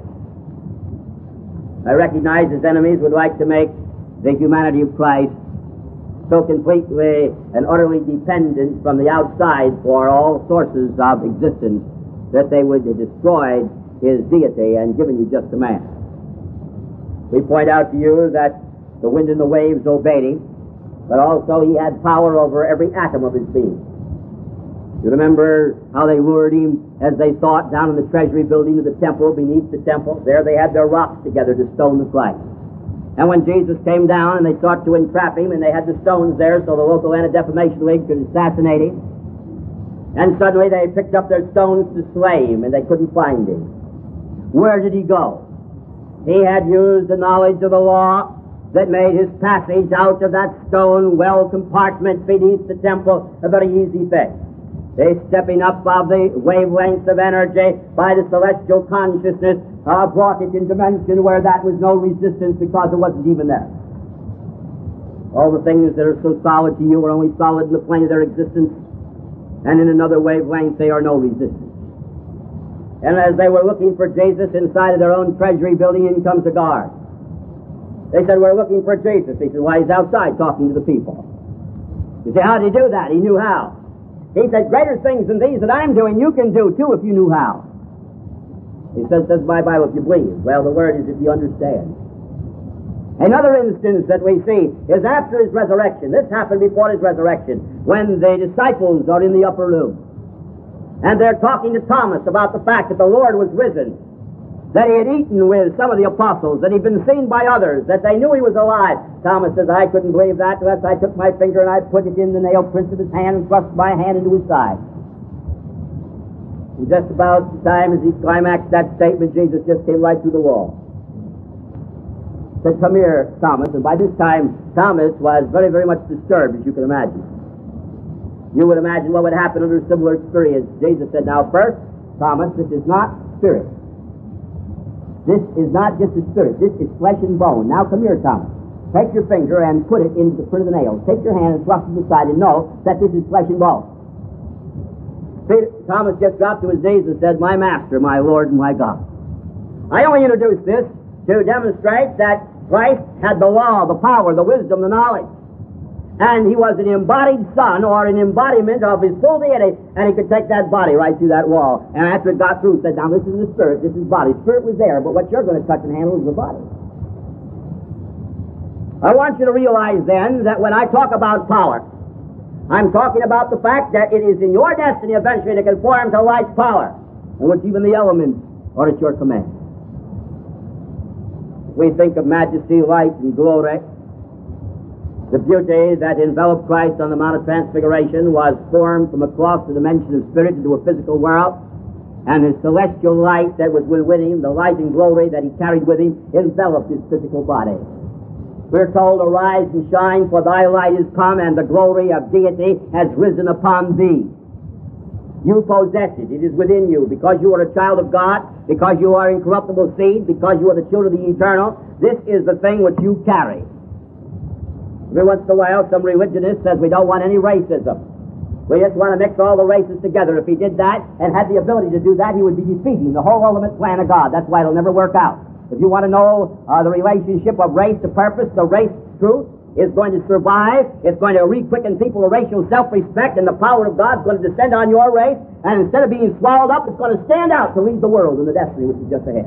I recognize his enemies would like to make the humanity of Christ so completely and utterly dependent from the outside for all sources of existence that they would have destroyed his deity and given you just a man. We point out to you that the wind and the waves obeyed him, but also he had power over every atom of his being. You remember how they lured him as they thought down in the treasury building of the temple, beneath the temple. There they had their rocks together to stone the Christ. And when Jesus came down and they sought to entrap him, and they had the stones there so the local Anti-Defamation League could assassinate him, and suddenly they picked up their stones to slay him, and they couldn't find him. Where did he go? He had used the knowledge of the law that made his passage out of that stone well compartment beneath the temple a very easy thing. The stepping up of the wavelengths of energy by the celestial consciousness brought it in dimension where that was no resistance because it wasn't even there. All the things that are so solid to you are only solid in the plane of their existence, and in another wavelength they are no resistance. And as they were looking for Jesus inside of their own treasury building, in comes a guard. They said, "We're looking for Jesus." He said, "Why, he's outside talking to the people." You say, "How did he do that?" He knew how. He said, "Greater things than these that I'm doing, you can do too if you knew how." He says my Bible, if you believe. Well, the word is if you understand. Another instance that we see is after his resurrection. This happened before his resurrection, when the disciples are in the upper room. And they're talking to Thomas about the fact that the Lord was risen, that he had eaten with some of the apostles, that he'd been seen by others, that they knew he was alive. Thomas says, "I couldn't believe that unless I took my finger and I put it in the nail prints of his hand and thrust my hand into his side." And just about the time as he climaxed that statement, Jesus just came right through the wall. Said, "Come here, Thomas." And by this time, Thomas was very, very much disturbed, as you can imagine. You would imagine what would happen under a similar experience. Jesus said, "Now first, Thomas, this is not spirit. This is not just a spirit. This is flesh and bone. Now come here, Thomas. Take your finger and put it into the print of the nails. Take your hand and thrust it aside and know that this is flesh and bone." Thomas just dropped to his knees and said, "My Master, my Lord, and my God." I only introduced this to demonstrate that Christ had the law, the power, the wisdom, the knowledge. And he was an embodied son, or an embodiment of his full deity, and he could take that body right through that wall. And after it got through, said, "Now this is the spirit, this is body." Spirit was there, but what you're going to touch and handle is the body. I want you to realize then that when I talk about power, I'm talking about the fact that it is in your destiny eventually to conform to light's power, in which even the elements are at your command. We think of majesty, light, and glory. The beauty that enveloped Christ on the Mount of Transfiguration was formed from across the dimension of spirit into a physical world, and his celestial light that was with him, the light and glory that he carried with him, enveloped his physical body. We're told, "Arise and shine, for thy light is come, and the glory of deity has risen upon thee." You possess it. It is within you. Because you are a child of God, because you are incorruptible seed, because you are the children of the eternal, this is the thing which you carry. Every once in a while, some religionist says we don't want any racism. We just want to mix all the races together. If he did that and had the ability to do that, he would be defeating the whole ultimate plan of God. That's why it'll never work out. If you want to know the relationship of race to purpose, the race to truth, is going to survive. It's going to re-quicken people of racial self-respect, and the power of God is going to descend on your race, and instead of being swallowed up, it's going to stand out to lead the world in the destiny which is just ahead.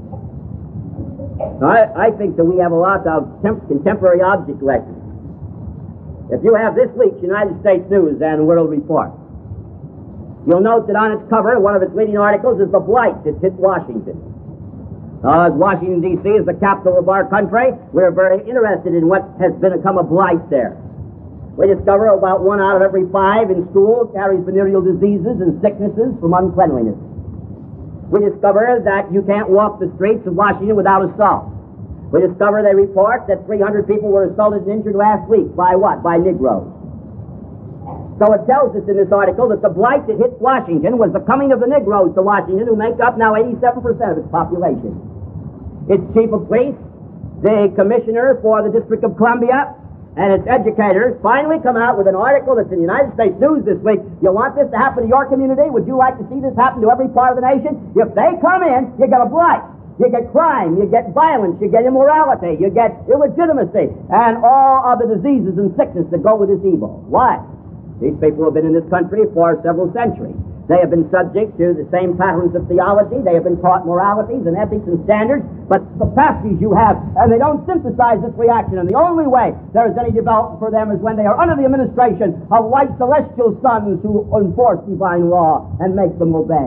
Now, I think that we have a lot of contemporary object lessons. If you have this week's United States News and World Report, you'll note that on its cover, one of its leading articles is the blight that hit Washington. As Washington, D.C. is the capital of our country, we're very interested in what has become a blight there. We discover about 1 out of every 5 in school carries venereal diseases and sicknesses from uncleanliness. We discover that you can't walk the streets of Washington without assault. We discover, they report, that 300 people were assaulted and injured last week. By what? By Negroes. So it tells us in this article that the blight that hit Washington was the coming of the Negroes to Washington, who make up now 87% of its population. Its chief of police, the commissioner for the District of Columbia, and its educators finally come out with an article that's in the United States News this week. You want this to happen to your community? Would you like to see this happen to every part of the nation? If they come in, you get a blight. You get crime, you get violence, you get immorality, you get illegitimacy, and all of the diseases and sickness that go with this evil. Why? These people have been in this country for several centuries. They have been subject to the same patterns of theology. They have been taught moralities and ethics and standards, but the passages you have, and they don't synthesize this reaction. And the only way there is any development for them is when they are under the administration of white celestial sons who enforce divine law and make them obey.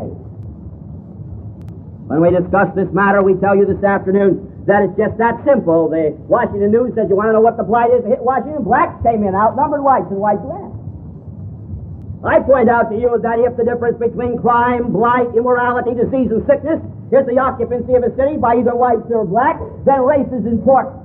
When we discuss this matter, we tell you this afternoon that it's just that simple. The Washington News says, you want to know what the blight is that hit Washington? Blacks came in, outnumbered whites, and whites left. I point out to you that if the difference between crime, blight, immorality, disease, and sickness is the occupancy of a city by either whites or blacks, then race is important.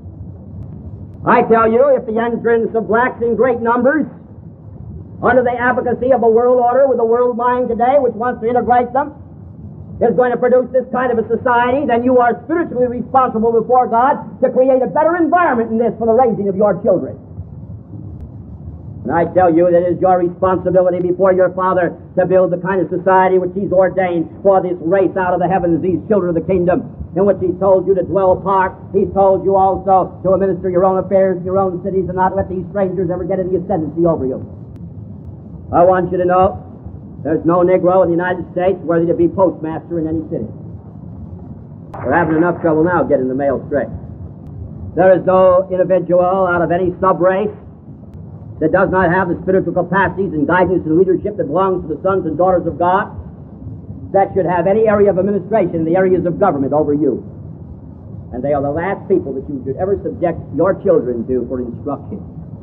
I tell you, if the entrance of blacks in great numbers under the advocacy of a world order with a world mind today which wants to integrate them is going to produce this kind of a society, then you are spiritually responsible before God to create a better environment in this for the raising of your children. And I tell you that it is your responsibility before your Father to build the kind of society which He's ordained for this race out of the heavens, these children of the kingdom, in which He's told you to dwell apart. He's told you also to administer your own affairs in your own cities and not let these strangers ever get any ascendancy over you. I want you to know there's no Negro in the United States worthy to be postmaster in any city. We're having enough trouble now getting the mail straight. There is no individual out of any sub-race that does not have the spiritual capacities and guidance and leadership that belongs to the sons and daughters of God that should have any area of administration in the areas of government over you. And they are the last people that you should ever subject your children to for instruction.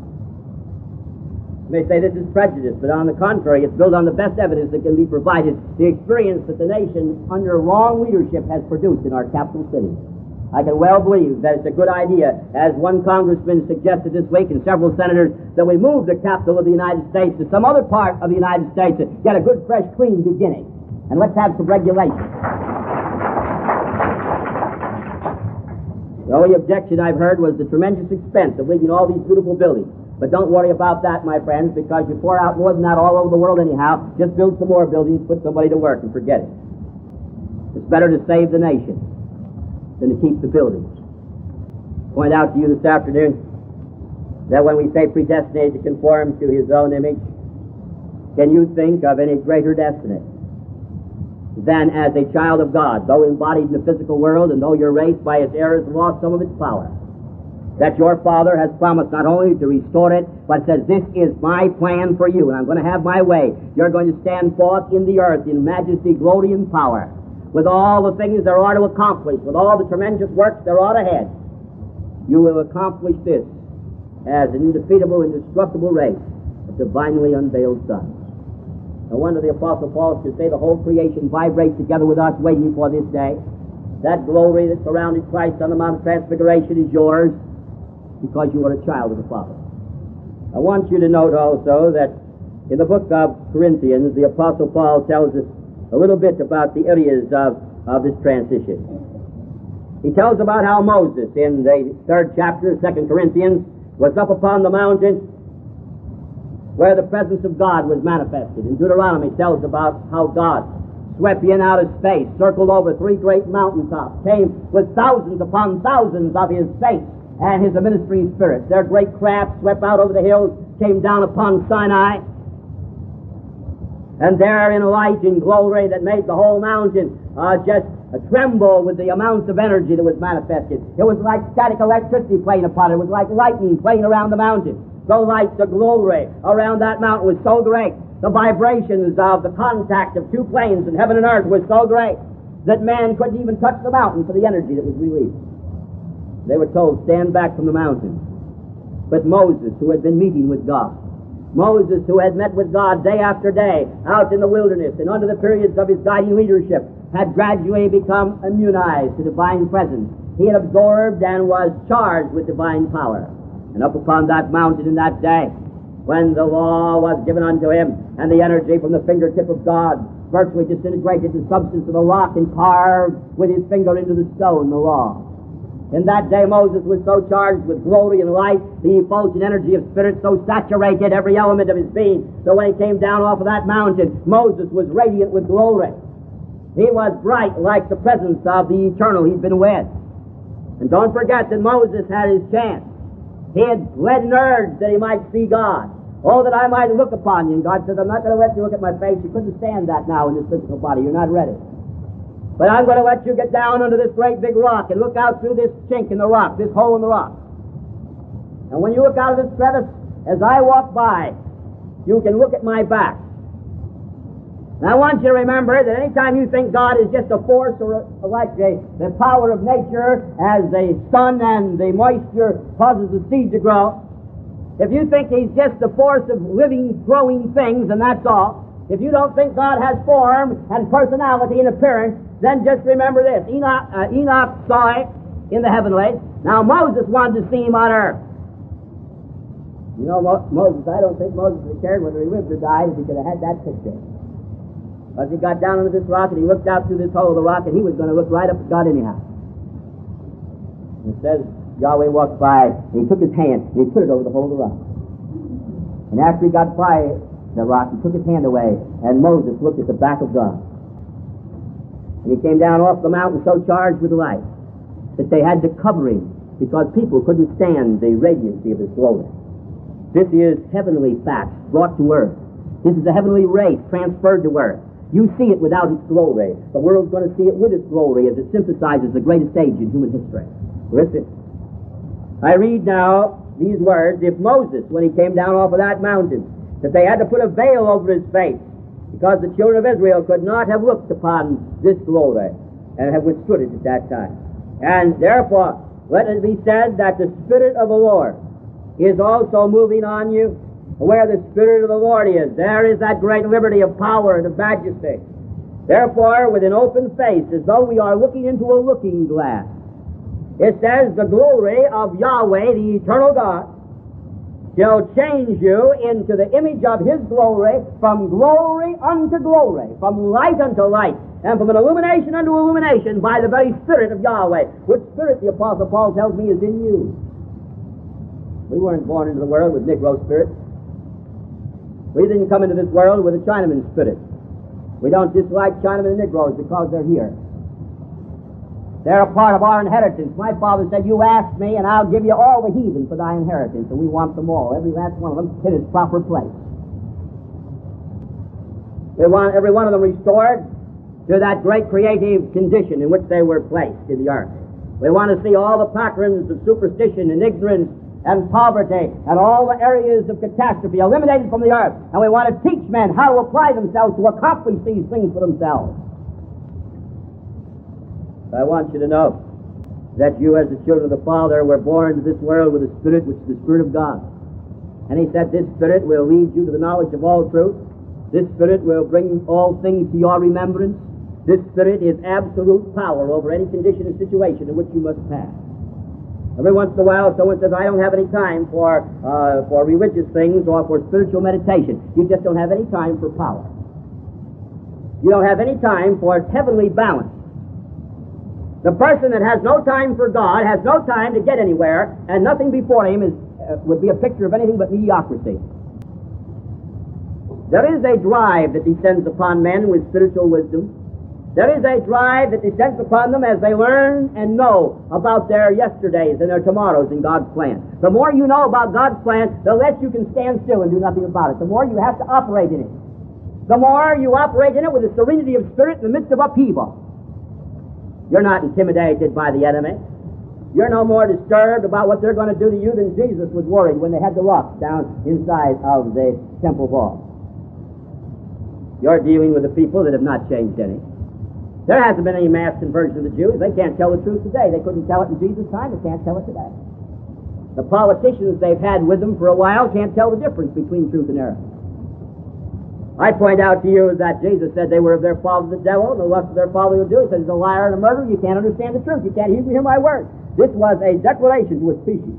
You may say this is prejudice, but on the contrary, it's built on the best evidence that can be provided, the experience that the nation under wrong leadership has produced in our capital city. I can well believe that it's a good idea, as one congressman suggested this week and several senators, that we move the capital of the United States to some other part of the United States to get a good, fresh, clean beginning. And let's have some regulation. The only objection I've heard was the tremendous expense of leaving all these beautiful buildings. But don't worry about that, my friends, because you pour out more than that all over the world anyhow. Just build some more buildings, put somebody to work, and forget it. It's better to save the nation than to keep the buildings. Point out to you this afternoon that when we say predestinated to conform to His own image, can you think of any greater destiny than as a child of God, though embodied in the physical world and though your race by its errors lost some of its power, that your Father has promised not only to restore it, but says, this is my plan for you, and I'm going to have my way. You're going to stand forth in the earth in majesty, glory, and power, with all the things there are to accomplish, with all the tremendous works there are ahead. You will accomplish this as an indefeatable, indestructible race of divinely unveiled sons. No wonder the Apostle Paul could say the whole creation vibrates together with us waiting for this day. That glory that surrounded Christ on the Mount of Transfiguration is yours because you are a child of the Father. I want you to note also that in the book of Corinthians, the Apostle Paul tells us a little bit about the areas of this transition. He tells about how Moses, in the 3rd chapter of 2 Corinthians, was up upon the mountain where the presence of God was manifested. In Deuteronomy tells about how God swept in out of space, circled over 3 great mountaintops, came with thousands upon thousands of His saints and his ministering spirits. Their great craft swept out over the hills, came down upon Sinai, and there in light and glory that made the whole mountain just tremble with the amounts of energy that was manifested. It was like static electricity playing upon it. It was like lightning playing around the mountain. The light, the glory around that mountain was so great. The vibrations of the contact of two planes in heaven and earth was so great that man couldn't even touch the mountain for the energy that was released. They were told, stand back from the mountain. But Moses, who had been meeting with God, Moses, who had met with God day after day out in the wilderness and under the periods of his guiding leadership, had gradually become immunized to divine presence. He had absorbed and was charged with divine power. And up upon that mountain in that day, when the law was given unto him, and the energy from the fingertip of God virtually disintegrated the substance of the rock and carved with his finger into the stone the law. In that day Moses was so charged with glory and light, the effulgent energy of spirit so saturated every element of his being, that when he came down off of that mountain, Moses was radiant with glory. He was bright like the presence of the eternal he'd been with. And don't forget that Moses had his chance. He had bled and urged that he might see God. Oh, that I might look upon you. And God said, I'm not going to let you look at my face. You couldn't stand that now in this physical body. You're not ready. But I'm going to let you get down under this great big rock and look out through this chink in the rock, this hole in the rock. And when you look out of this crevice, as I walk by, you can look at my back. And I want you to remember that any time you think God is just a force or like the power of nature, as the sun and the moisture causes the seed to grow, if you think He's just the force of living, growing things and that's all, if you don't think God has form and personality and appearance, then just remember this. Enoch saw it in the heavenlies. Now Moses wanted to see Him on earth. You know, Moses, I don't think Moses would have cared whether he lived or died if he could have had that picture. But he got down under this rock and he looked out through this hole of the rock and he was going to look right up at God anyhow. And it says, Yahweh walked by and he took his hand and he put it over the hole of the rock. And after he got by the rock, he took his hand away and Moses looked at the back of God. And he came down off the mountain so charged with light that they had to cover him because people couldn't stand the radiancy of his glory. This is heavenly facts brought to earth. This is a heavenly race transferred to earth. You see it without its glory. The world's going to see it with its glory as it synthesizes the greatest age in human history. Listen. I read now these words. If Moses, when he came down off of that mountain, that they had to put a veil over his face because the children of Israel could not have looked upon this glory and have withstood it at that time. And therefore, let it be said that the Spirit of the Lord is also moving on you. Where the Spirit of the Lord is, there is that great liberty of power and of majesty. Therefore, with an open face, as though we are looking into a looking glass, it says, the glory of Yahweh, the eternal God, shall change you into the image of His glory, from glory unto glory, from light unto light, and from an illumination unto illumination by the very Spirit of Yahweh, which Spirit, the Apostle Paul tells me, is in you. We weren't born into the world with Negro spirit. We didn't come into this world with a Chinaman spirit. We don't dislike Chinamen and Negroes because they're here. They're a part of our inheritance. My father said, you ask me and I'll give you all the heathen for thy inheritance. And we want them all, every last one of them, in its proper place. We want every one of them restored to that great creative condition in which they were placed in the earth. We want to see all the patterns of superstition and ignorance and poverty and all the areas of catastrophe eliminated from the earth. And we want to teach men how to apply themselves to accomplish these things for themselves. I want you to know that you as the children of the Father were born into this world with a Spirit which is the Spirit of God. And He said this Spirit will lead you to the knowledge of all truth. This Spirit will bring all things to your remembrance. This Spirit is absolute power over any condition and situation in which you must pass. Every once in a while, someone says, I don't have any time for religious things or for spiritual meditation. You just don't have any time for power. You don't have any time for heavenly balance. The person that has no time for God has no time to get anywhere, and nothing before him would be a picture of anything but mediocrity. There is a drive that descends upon men with spiritual wisdom. There is a drive that descends upon them as they learn and know about their yesterdays and their tomorrows in God's plan. The more you know about God's plan, the less you can stand still and do nothing about it. The more you have to operate in it. The more you operate in it with a serenity of spirit in the midst of upheaval. You're not intimidated by the enemy. You're no more disturbed about what they're going to do to you than Jesus was worried when they had the rocks down inside of the temple wall. You're dealing with the people that have not changed any. There hasn't been any mass conversion of the Jews. They can't tell the truth today. They couldn't tell it in Jesus' time. They can't tell it today. The politicians they've had with them for a while can't tell the difference between truth and error. I point out to you that Jesus said they were of their father the devil, and the lust of their father will do. He said he's a liar and a murderer. You can't understand the truth. You can't even hear my word. This was a declaration to a species.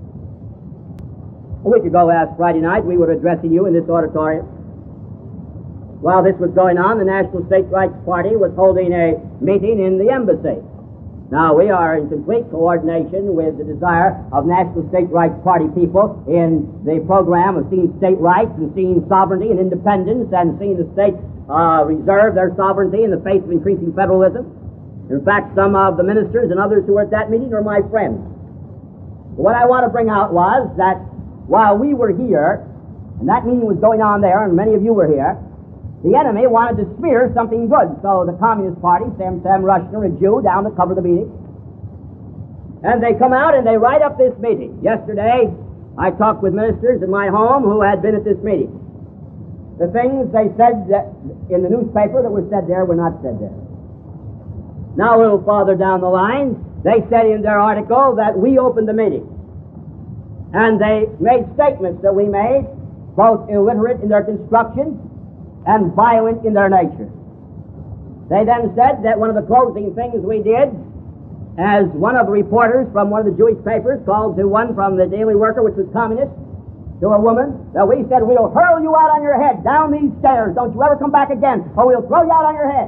A week ago last Friday night, we were addressing you in this auditorium. While this was going on, the National State Rights Party was holding a meeting in the embassy. Now, we are in complete coordination with the desire of National State Rights Party people in the program of seeing state rights and seeing sovereignty and independence and seeing the states reserve their sovereignty in the face of increasing federalism. In fact, some of the ministers and others who were at that meeting are my friends. What I want to bring out was that while we were here, and that meeting was going on there, and many of you were here, the enemy wanted to smear something good. So the Communist Party, Sam Rushner, a Jew, down to cover the meeting. And they come out and they write up this meeting. Yesterday, I talked with ministers in my home who had been at this meeting. The things they said that in the newspaper that were said there were not said there. Now, a little farther down the line, they said in their article that we opened the meeting. And they made statements that we made, both illiterate in their construction and violent in their nature. They then said that one of the closing things we did, as one of the reporters from one of the Jewish papers called to one from the Daily Worker, which was communist, to a woman, that we said, we'll hurl you out on your head down these stairs. Don't you ever come back again, or we'll throw you out on your head.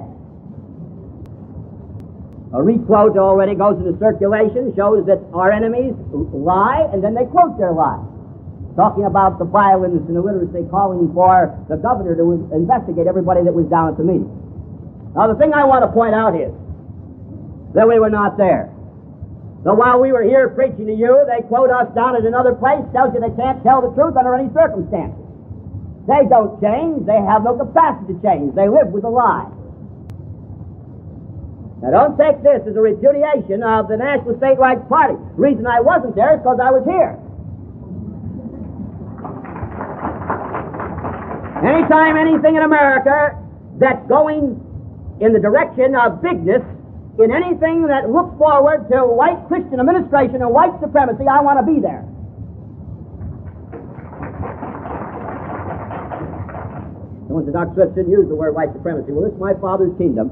A requote already goes into circulation, shows that our enemies lie, and then they quote their lie. Talking about the violence and illiteracy, calling for the governor to investigate everybody that was down at the meeting. Now, the thing I want to point out is that we were not there. So while we were here preaching to you, they quote us down at another place, tells you they can't tell the truth under any circumstances. They don't change. They have no capacity to change. They live with a lie. Now, don't take this as a repudiation of the National State Rights Party. The reason I wasn't there is because I was here. Anytime anything in America that's going in the direction of bigness, in anything that looks forward to white Christian administration and white supremacy, I want to be there. Someone said, Dr. Swift didn't use the word white supremacy. Well, this is my Father's kingdom.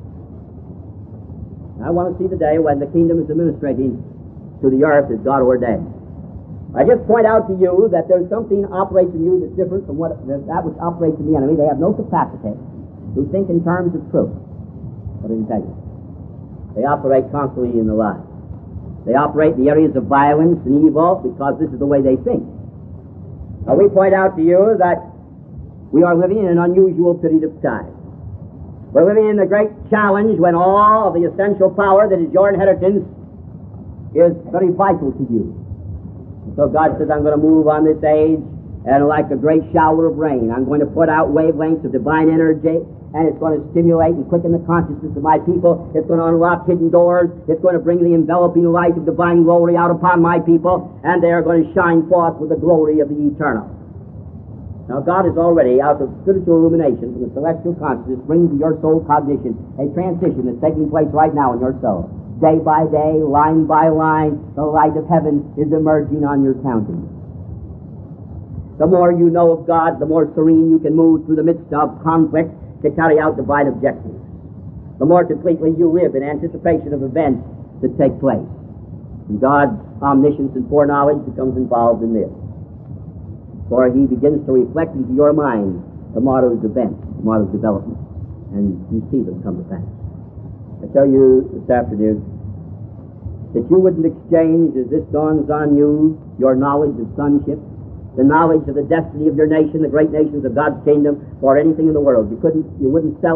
I want to see the day when the kingdom is administrating to the earth as God ordained. I just point out to you that there's something operates in you that's different from that which operates in the enemy. They have no capacity to think in terms of truth or integrity. They operate constantly in the lie. They operate in the areas of violence and evil because this is the way they think. Now, we point out to you that we are living in an unusual period of time. We're living in the great challenge when all of the essential power that is your inheritance is very vital to you. So God says, I'm going to move on this age, and like a great shower of rain, I'm going to put out wavelengths of divine energy, and it's going to stimulate and quicken the consciousness of my people. It's going to unlock hidden doors. It's going to bring the enveloping light of divine glory out upon my people, and they are going to shine forth with the glory of the eternal. Now, God is already, out of spiritual illumination from the celestial consciousness, bringing to your soul cognition a transition that's taking place right now in your soul. Day by day, line by line, the light of heaven is emerging on your countenance. The more you know of God, the more serene you can move through the midst of conflict to carry out divine objectives. The more completely you live in anticipation of events that take place. And God's omniscience and foreknowledge becomes involved in this. For He begins to reflect into your mind tomorrow's events, tomorrow's development, and you see them come to pass. I tell you this afternoon that you wouldn't exchange, as this dawns on you, your knowledge of sonship, the knowledge of the destiny of your nation, the great nations of God's kingdom, for anything in the world. You wouldn't sell it.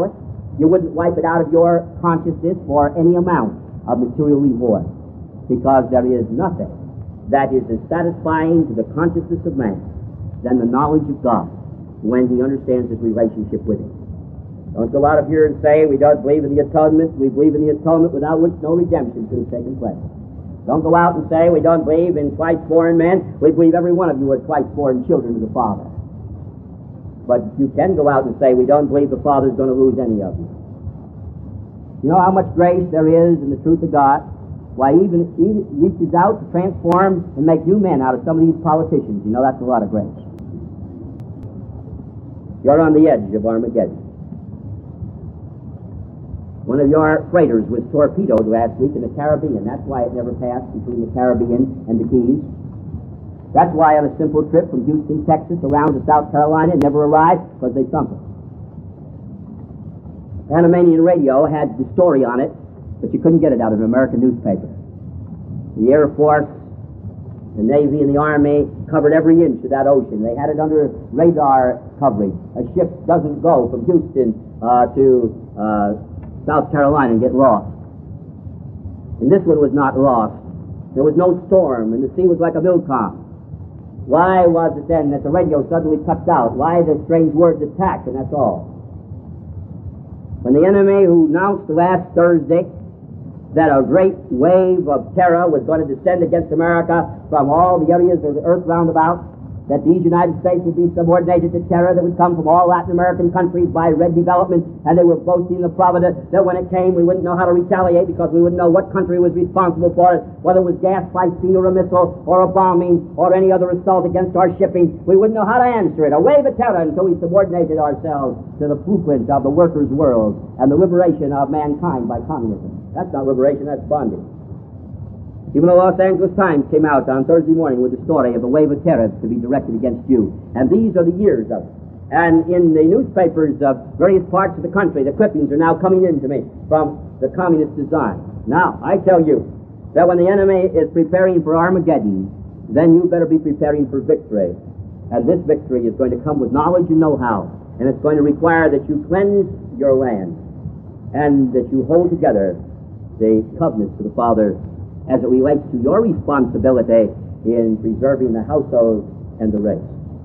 You wouldn't wipe it out of your consciousness for any amount of material reward, because there is nothing that is as satisfying to the consciousness of man than the knowledge of God when he understands his relationship with him. Don't go out of here and say, we don't believe in the atonement. We believe in the atonement without which no redemption could have taken place. Don't go out and say, we don't believe in twice-born men. We believe every one of you are twice-born children of the Father. But you can go out and say, we don't believe the Father's going to lose any of you. You know how much grace there is in the truth of God? Why, even reaches out to transform and make new men out of some of these politicians. You know, that's a lot of grace. You're on the edge of Armageddon. One of your freighters was torpedoed last week in the Caribbean. That's why it never passed between the Caribbean and the Keys. That's why on a simple trip from Houston, Texas, around to South Carolina, it never arrived, because they sunk it. Panamanian radio had the story on it, but you couldn't get it out of an American newspaper. The Air Force, the Navy, and the Army covered every inch of that ocean. They had it under radar coverage. A ship doesn't go from Houston to South Carolina and get lost. And this one was not lost. There was no storm, and the sea was like a mill calm. Why was it then that the radio suddenly cuts out? Why the strange words attack, and that's all? When the enemy who announced last Thursday that a great wave of terror was going to descend against America from all the areas of the earth round about, that these United States would be subordinated to terror that would come from all Latin American countries by red development, and they were boasting the providence that when it came we wouldn't know how to retaliate because we wouldn't know what country was responsible for it, whether it was gas by sea or a missile or a bombing or any other assault against our shipping. We wouldn't know how to answer it. A wave of terror until we subordinated ourselves to the blueprint of the workers' world and the liberation of mankind by communism. That's not liberation, that's bondage. Even the Los Angeles Times came out on Thursday morning with a story of a wave of terror to be directed against you. And these are the years of it. And in the newspapers of various parts of the country, the clippings are now coming in to me from the communist design. Now, I tell you that when the enemy is preparing for Armageddon, then you better be preparing for victory. And this victory is going to come with knowledge and know-how. And it's going to require that you cleanse your land and that you hold together the covenants of the Father as it relates to your responsibility in preserving the household and the race.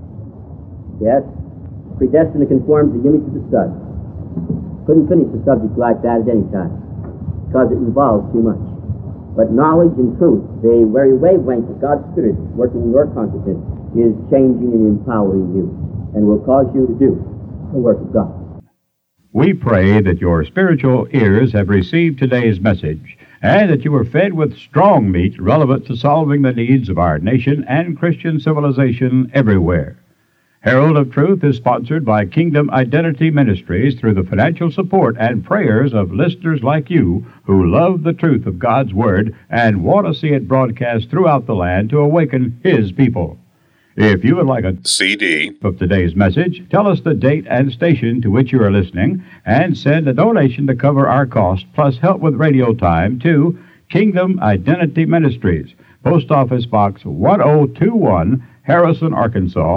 Yes, predestined to conform to the image of the Son. Couldn't finish a subject like that at any time, because it involves too much. But knowledge and truth, the very wavelength of God's Spirit working in your consciousness, is changing and empowering you, and will cause you to do the work of God. We pray that your spiritual ears have received today's message, and that you are fed with strong meat relevant to solving the needs of our nation and Christian civilization everywhere. Herald of Truth is sponsored by Kingdom Identity Ministries through the financial support and prayers of listeners like you who love the truth of God's Word and want to see it broadcast throughout the land to awaken His people. If you would like a CD of today's message, tell us the date and station to which you are listening, and send a donation to cover our cost, plus help with radio time, to Kingdom Identity Ministries, Post Office Box 1021, Harrison, Arkansas,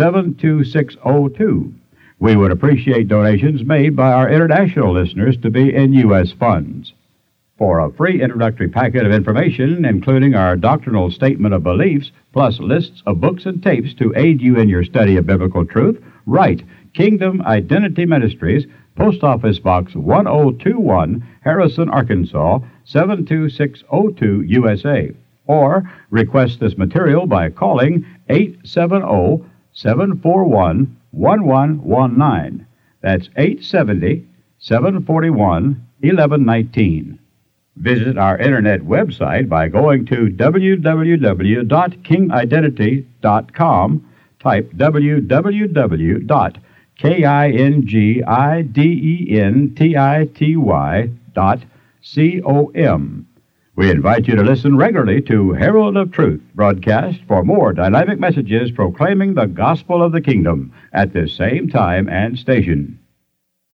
72602. We would appreciate donations made by our international listeners to be in U.S. funds. For a free introductory packet of information, including our doctrinal statement of beliefs, plus lists of books and tapes to aid you in your study of biblical truth, write Kingdom Identity Ministries, Post Office Box 1021, Harrison, Arkansas, 72602, USA. Or request this material by calling 870-741-1119. That's 870-741-1119. Visit our internet website by going to www.kingidentity.com. Type www.kingidentity.com. We invite you to listen regularly to Herald of Truth broadcast for more dynamic messages proclaiming the gospel of the kingdom at this same time and station.